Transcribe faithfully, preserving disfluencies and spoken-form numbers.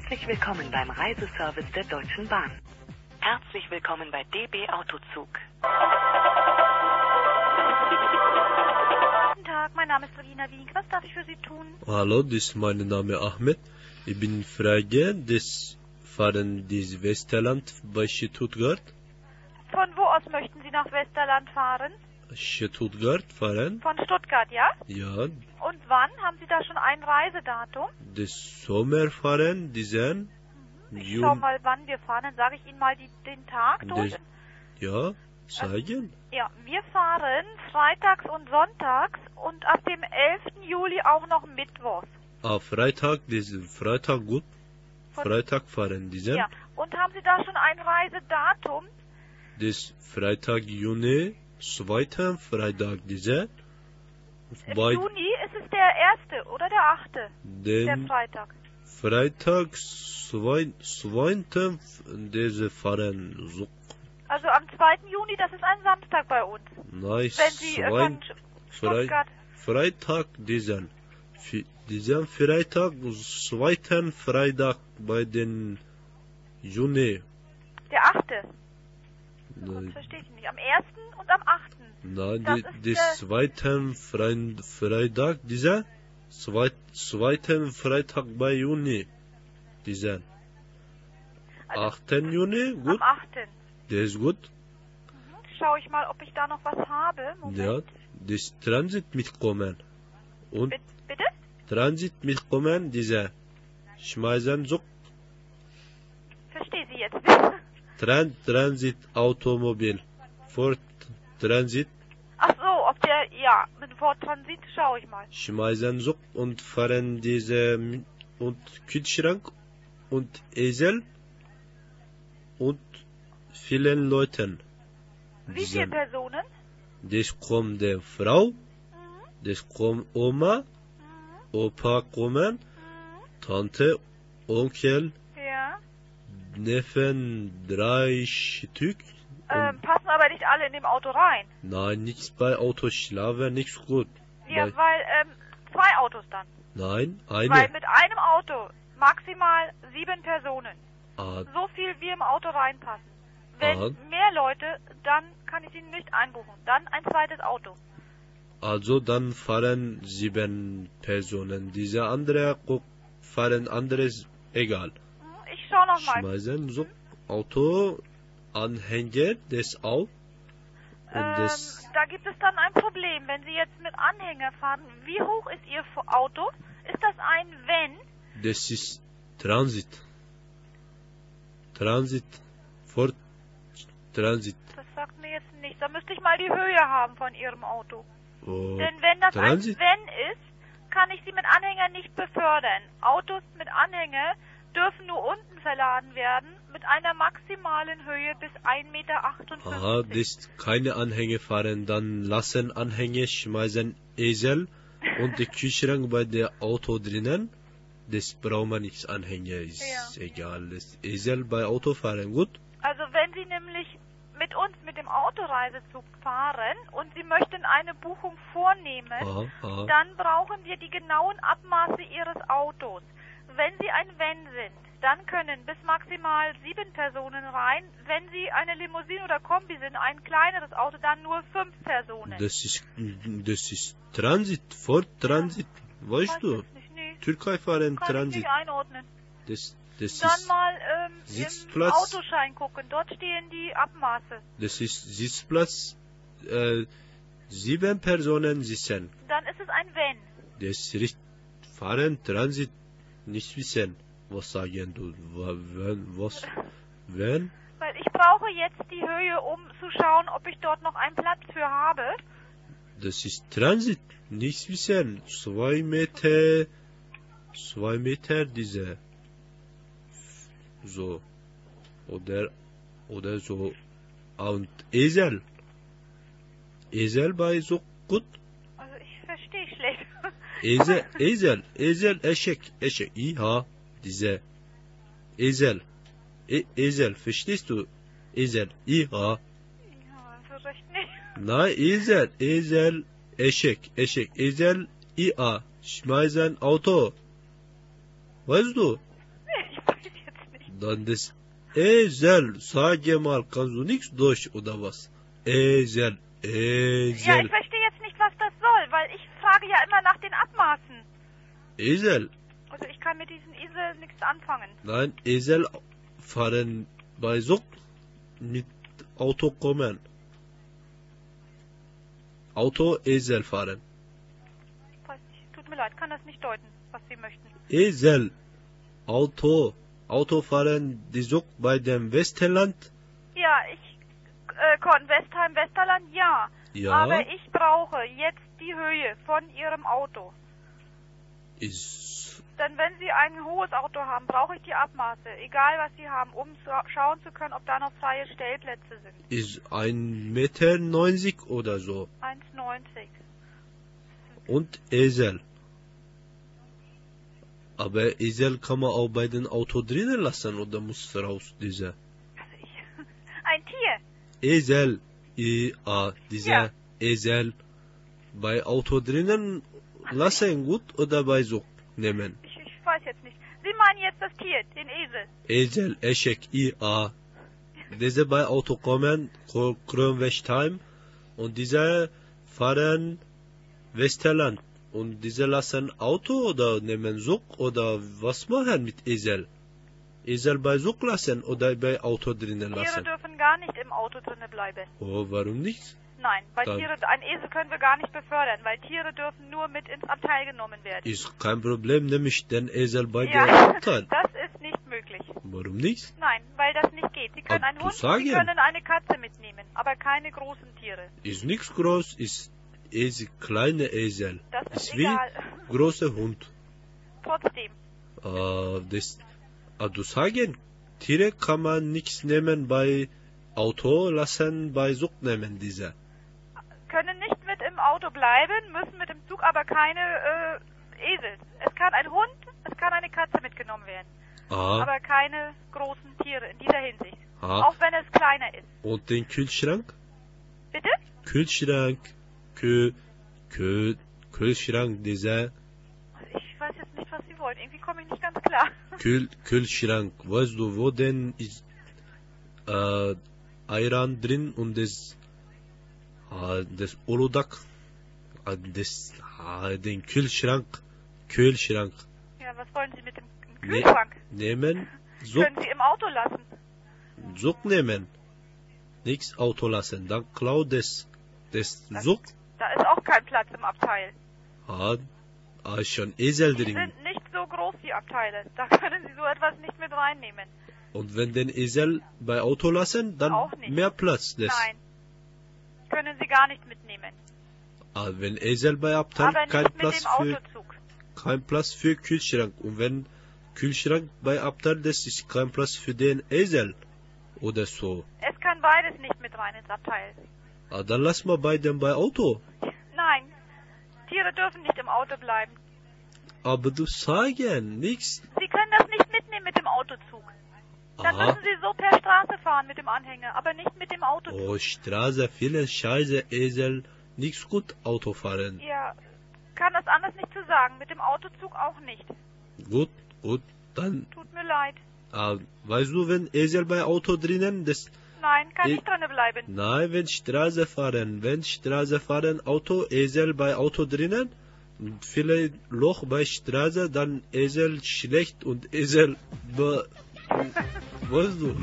Herzlich willkommen beim Reiseservice der Deutschen Bahn. Herzlich willkommen bei D B Autozug. Guten Tag, mein Name ist Regina Wink. Was darf ich für Sie tun? Hallo, das ist mein Name Ahmed. Ich bin Frage des Fahren des Westerland bei Stuttgart. Von wo aus möchten Sie nach Westerland fahren? Stuttgart fahren? Von Stuttgart, ja? Ja. Und wann? Haben Sie da schon ein Reisedatum? Das Sommer fahren, diesen. Ich schau mal, wann wir fahren. Dann sage ich Ihnen mal die, den Tag durch. Das, ja, sagen. Ja, wir fahren freitags und sonntags und ab dem elften Juli auch noch mittwochs. Ah, Freitag, das Freitag gut. Von, Freitag fahren, diesen. Ja, und haben Sie da schon ein Reisedatum? Das Freitag, Juni, zweiten Freitag, dieser. Im Bei Juni ist es der erste oder der achte? den Der Freitag. Freitag, zwei, zweiten, diese fahren so. Also am zweiten Juni, das ist ein Samstag bei uns. Nein, Wenn Sie äh, von Stuttgart... Freitag, diesen. F- Diesen Freitag, zweiten Freitag bei den Juni. Der achte. Das Nein, verstehe ich nicht. Am ersten und am achten. nein, Das die, ist die der- zweiten Fre- Freitag, dieser. Zweit, zweiten Freitag bei Juni. Diesen. Also achten Juni, gut. am achten. Der ist gut. Schaue ich mal, ob ich da noch was habe. Moment. Ja, das Transit mitkommen. Und Bi- Bitte? Transit mitkommen, dieser. Schmeißen so. Verstehe Sie jetzt. Tran Transit Automobil. Ford Transit. Ach so, ob der... Ja, mit Ford Transit schaue ich mal. Schmeißen so und fahren diese M- und Kühlschrank und Esel und vielen Leuten. Wie viele Personen? Das kommt der Frau, Mhm. das kommt Oma, Mhm. Opa kommen, Mhm. Tante, Onkel, Ja. Neffen, drei Stück. Ähm, Und passen aber nicht alle in dem Auto rein. nein, nichts bei Auto schlafen, nichts gut. Ja, Bei, weil, ähm, zwei Autos dann. nein, Weil eine. mit einem Auto maximal sieben Personen. Ah, So viel wie im Auto reinpassen. Wenn Aha. mehr Leute, dann kann ich sie nicht einbuchen. Dann ein zweites Auto. also dann fahren sieben Personen. Diese andere gu- fahren anderes, egal. Hm, Ich schau noch mal. Schmeißen so Auto, Anhänger, das auch. Und Ähm, das, da gibt es dann ein Problem. Wenn Sie jetzt mit Anhänger fahren, wie hoch ist Ihr F- Auto? Ist das ein Wenn? das ist Transit. Transit, Ford Transit. Das sagt mir jetzt nichts. Da müsste ich mal die Höhe haben von Ihrem Auto. Oh, Denn wenn das Transit? ein Wenn ist, kann ich Sie mit Anhänger nicht befördern. Autos mit Anhänger dürfen nur unten verladen werden mit einer maximalen Höhe bis ein Meter achtundfünfzig. aha, das keine Anhänger fahren, dann lassen Anhänger, schmeißen Esel und die Kühlschrank bei der Auto drinnen. Das braucht man nichts Anhänger, ist Ja. egal. Das Esel bei Auto fahren, gut? Also wenn Sie nämlich mit uns mit dem Autoreisezug fahren und Sie möchten eine Buchung vornehmen, Aha, aha. dann brauchen wir die genauen Abmaße Ihres Autos. Wenn Sie ein Wenn sind, dann können bis maximal sieben Personen rein. Wenn Sie eine Limousine oder Kombi sind, ein kleineres Auto, dann nur fünf Personen. Das ist, das ist Transit, Ford Transit, weißt Weiß du? jetzt nicht, nee. Türkei fahren Kann ich Transit. nicht einordnen. Das, das Dann ist, mal ähm, im Sitzplatz. Autoschein gucken. Dort stehen die Abmaße. das ist Sitzplatz, äh, sieben Personen sitzen. Dann ist es ein Wenn. Das ist richtig, fahren Transit, nicht wissen. Was sagen du? Wa- Wenn, was, wenn? Weil ich brauche jetzt die Höhe, um zu schauen, ob ich dort noch einen Platz für habe. Das ist Transit, nicht wissen. Zwei Meter, zwei Meter diese, so, oder, oder so, und Esel, Esel bei so gut, Also ich verstehe schlecht. Esel, Esel, Esel, eşek, eşek, İha, diese, Esel, e, Esel, verstehst du? Esel, İha, Ja, so recht nicht. nein, Esel, Esel, eşek, eşek, Esel, İha, schmeißen Auto, weißt du? Ich weiß Dann das Esel. Sage mal, kannst du nichts Deutsch oder was? Esel. Ja, Esel. ich verstehe jetzt nicht, was das soll, weil ich frage ja immer nach den Abmaßen. Esel. Also ich kann mit diesen Esel nichts anfangen. Nein, Esel fahren bei Zug mit Auto kommen. Auto, Esel fahren. Weiß nicht, tut mir leid, kann das nicht deuten, was Sie möchten. Esel. Auto. Auto fahren die Zug bei dem Westerland. Ja, ich, äh, Korn Westheim, Westerland, ja. Ja. Aber ich brauche jetzt die Höhe von Ihrem Auto. Ist, Denn wenn Sie ein hohes Auto haben, brauche ich die Abmaße, egal was Sie haben, um zu schauen zu können, ob da noch freie Stellplätze sind. ist ein Meter neunzig oder so. eins neunzig. Und Esel. Aber Esel kann man auch bei den Auto drinnen lassen oder muss raus, diese? Also ich, ein Tier. Esel. I, A, dieser Ja. Esel. Bei Auto drinnen lassen gut oder bei Zug nehmen? Ich, ich weiß jetzt nicht. Sie meinen jetzt das Tier, den Esel. Esel, eşek, I, A. Diese bei Auto kommen, Kronwestheim, und diese fahren Westerland. Und diese lassen Auto oder nehmen Zug oder was machen mit Esel? Esel bei Zug lassen oder bei Auto drinnen Tiere lassen? dürfen gar nicht im Auto drinnen bleiben. Oh, warum nicht? Nein, weil Dann- Tiere, ein Esel können wir gar nicht befördern, weil Tiere dürfen nur mit ins Abteil genommen werden. Ist kein Problem, nehme ich den Esel bei Ja, der Abteil. das ist nicht möglich. Warum nicht? Nein, weil das nicht geht. Sie können Ah, einen du Hund, sagen. Sie können eine Katze mitnehmen, aber keine großen Tiere. Ist nichts groß, ist Esel, kleine Esel. Das ist Ist wie egal. großer Hund. Trotzdem. Äh, das, ah, du sagen, Tiere kann man nichts nehmen bei Auto, lassen bei Zug nehmen, diese. Können nicht mit im Auto bleiben, müssen mit im Zug, aber keine äh, Esel. Es kann ein Hund, es kann eine Katze mitgenommen werden, Ah, aber keine großen Tiere in dieser Hinsicht. ah. Auch wenn es kleiner ist. Und den Kühlschrank? Bitte? Kühlschrank, Kü, Kü, Kühlschrank, dieser Also ich weiß jetzt nicht, was Sie wollen. Irgendwie komme ich nicht ganz klar. Kühl, Kühlschrank, weißt du, wo denn ist äh, Ayran drin und das, äh, das Olodak, äh, das, äh, den Kühlschrank, Kühlschrank Ja, was wollen Sie mit dem Ne- Kühlschrank? nehmen, Zug, Können Sie im Auto lassen. Zug nehmen, nichts Auto lassen, dann klaut das, das Das- Zug, Da ist auch kein Platz im Abteil. ah, ah, schon Esel Die drin. sind nicht so groß, die Abteile. Da können Sie so etwas nicht mit reinnehmen. Und wenn den Esel bei Auto lassen, dann Auch nicht. mehr Platz, das. Nein. Können Sie gar nicht mitnehmen. Ah, wenn Esel bei Abteil, Aber kein nicht mit Platz dem für Autozug. kein Platz für Kühlschrank. Und wenn Kühlschrank bei Abteil, das ist kein Platz für den Esel. Oder so. Es kann beides nicht mit rein ins Abteil. Ah, dann lass mal beiden bei Auto. Nein. Tiere dürfen nicht im Auto bleiben. Aber du sagen, nichts. Sie können das nicht mitnehmen mit dem Autozug. Dann Aha. müssen Sie so per Straße fahren mit dem Anhänger, aber nicht mit dem Autozug. Oh, Straße, viele Scheiße, Esel, nichts gut Auto fahren. Ja, kann das anders nicht zu sagen. Mit dem Autozug auch nicht. Gut, gut, dann, Tut mir leid. ah, weißt du, wenn Esel bei Auto drinnen, das, Nein, kann Ich- nicht drinnen bleiben. nein, wenn Straße fahren, wenn Straße fahren, Auto, Esel bei Auto drinnen, vielleicht Loch bei Straße, dann Esel schlecht und Esel, be, weißt du.